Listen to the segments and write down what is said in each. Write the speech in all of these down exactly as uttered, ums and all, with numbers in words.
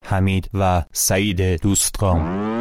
حمید و سعید دوستگام.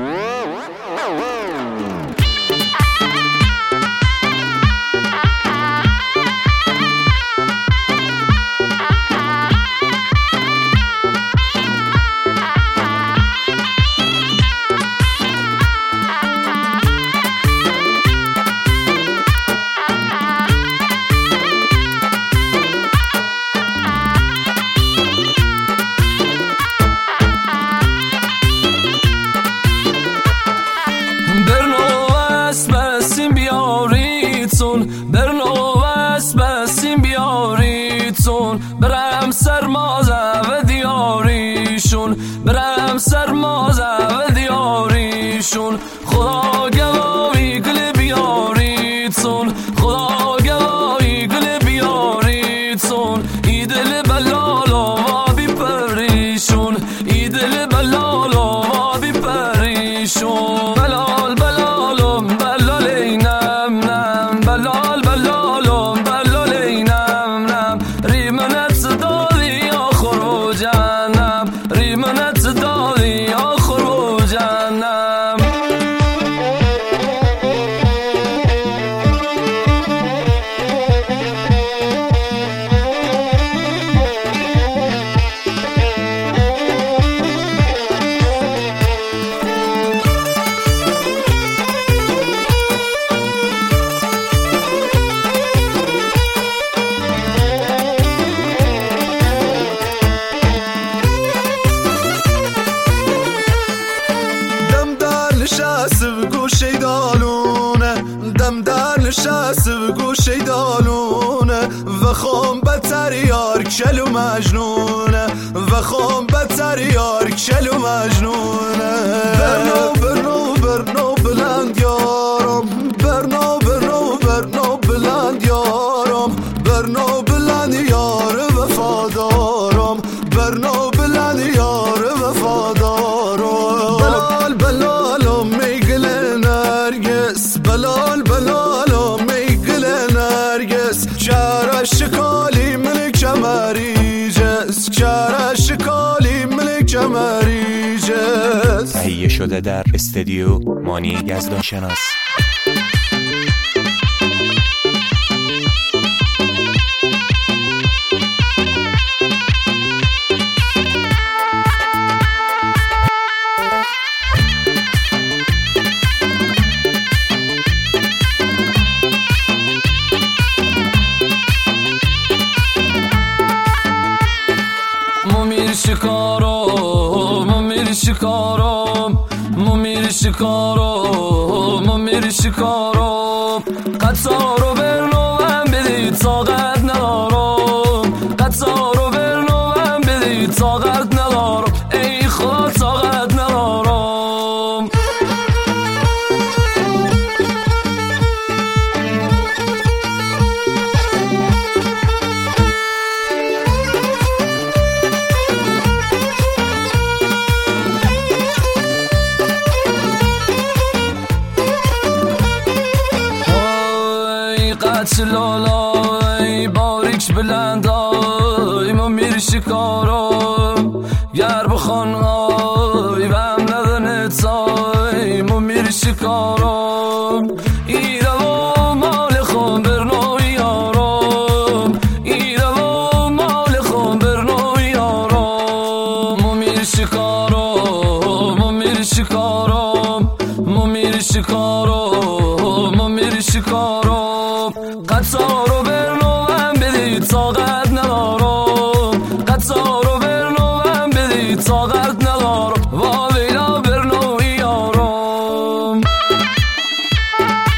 برم سرمازه و دیاریشون برم سرمازه و دیاریشون خدا گواهی گل بیاریتون خدا گواهی گل بیاریتون ای دل بلالا و بی پریشون ای دل بلالا و بی پریشون بلال بلالم بلالینم نم بلال بلالم بلالینم نم ریمنت دادی آخر و جهنم ریمنت دادی آخر و جهنم نشست و گوشه دالونه و خون بتر یار کل و مجنونه و خون بتر یار کل و مجنونه برنو برنو برنو بلند یارم برنو برنو برنو بلند یارم برنو بلند یار وفادارم برنو بلند یار وفادارم بلال بلالم میگل نرگس بلال بلال چرا شکالی ملک جمریجز چرا شکالی ملک جمریجز. تهیه شده در استودیو مانی یزدان شناس. ممیر شکارم ممیر شکارم ممیر شکارم ممیر شکارم قطارو برنو هم بدی طاقت ندارم قطارو برنو هم بدی طاقت ندارم ای خدا طاقت ندارم لالای باریک بلندای ممیر شکارم گر بخوان آی و هم ندنت آی ممیر شکارم ایره و مال خون برنوی یارم ایره و مال خون برنوی یارم ممیر شکارم ممیر شکارم ممیر شکارم ممیر شکارم قطارو برنو هم بدی طاقت ندارم قطارو برنو هم بدی طاقت ندارم و ویلا برنو یارم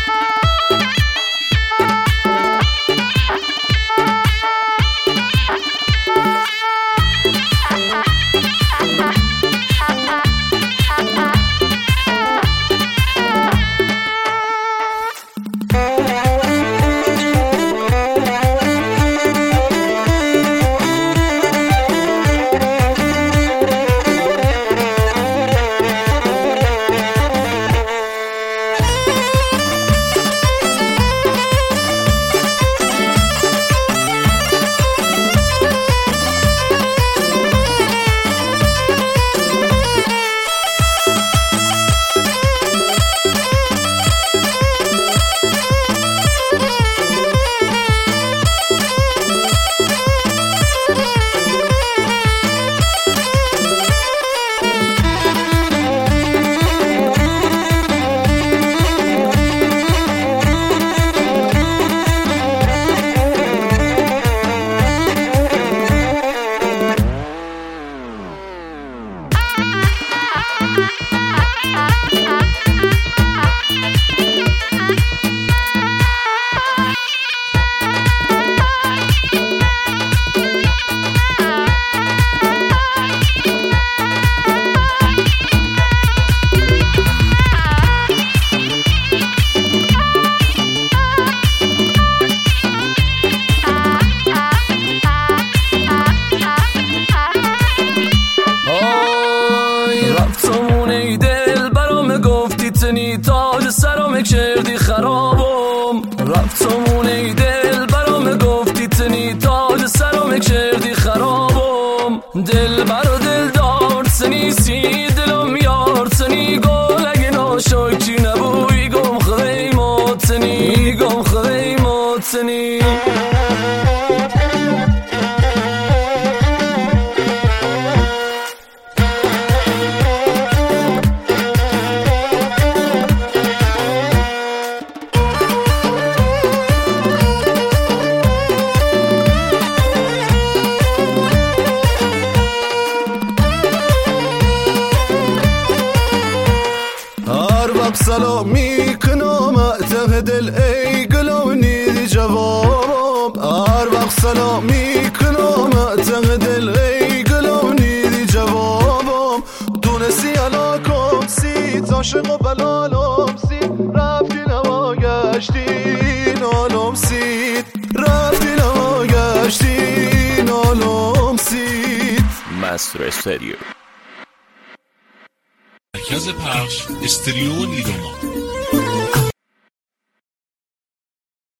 وقت سلامی کنم ته دل ای گلونی دی جوابم هر وقت سلامی کنم ته دل ای گلونی دی جوابم دونستی علاکم سی عاشق و بلالم سی رفتی نماگشتی نالم سی رفتی نماگشتی نالم سی مستر استودیو مرکز پخش استریو نیروما.